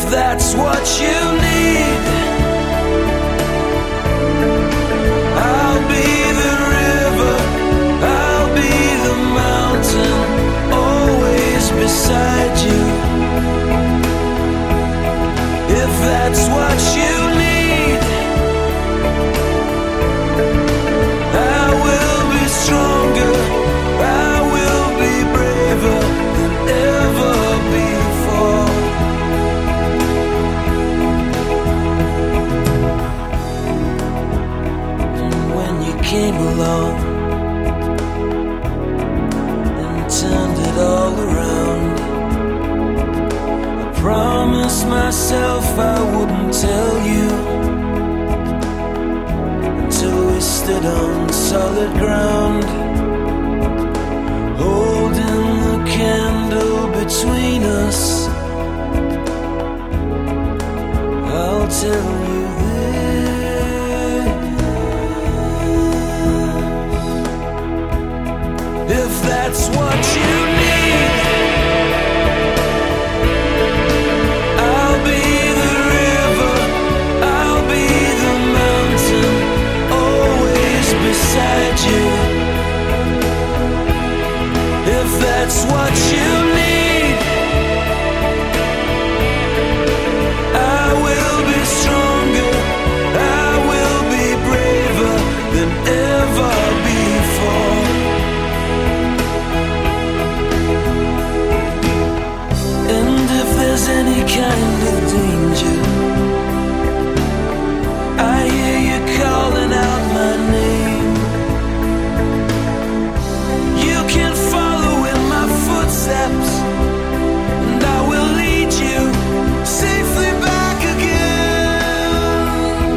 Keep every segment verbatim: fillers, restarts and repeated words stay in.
that's what you need, I'll be the river, I'll be the mountain, always beside you. If that's what you need, I will be stronger, I will be braver than ever before. And when you came along and turned it all around, I promised myself I wouldn't tell you until we stood on solid ground, holding the candle between us. I'll tell you this: if that's what you need, I'll be the river, I'll be the mountain, always beside you. If that's what you need, I will be stronger, I will be braver than ever before. And if there's any kind of danger, I hear you calling out my name. You can follow in my footsteps, and I will lead you safely back again.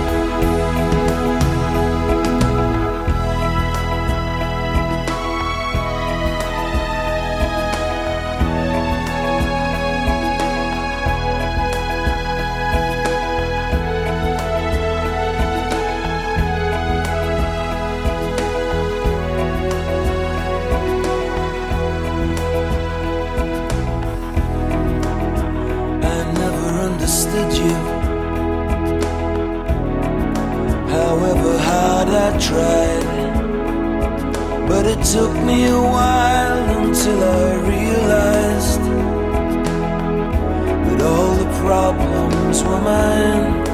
I never understood you, however hard I tried. But it took me a while until I realized that all the problems were mine.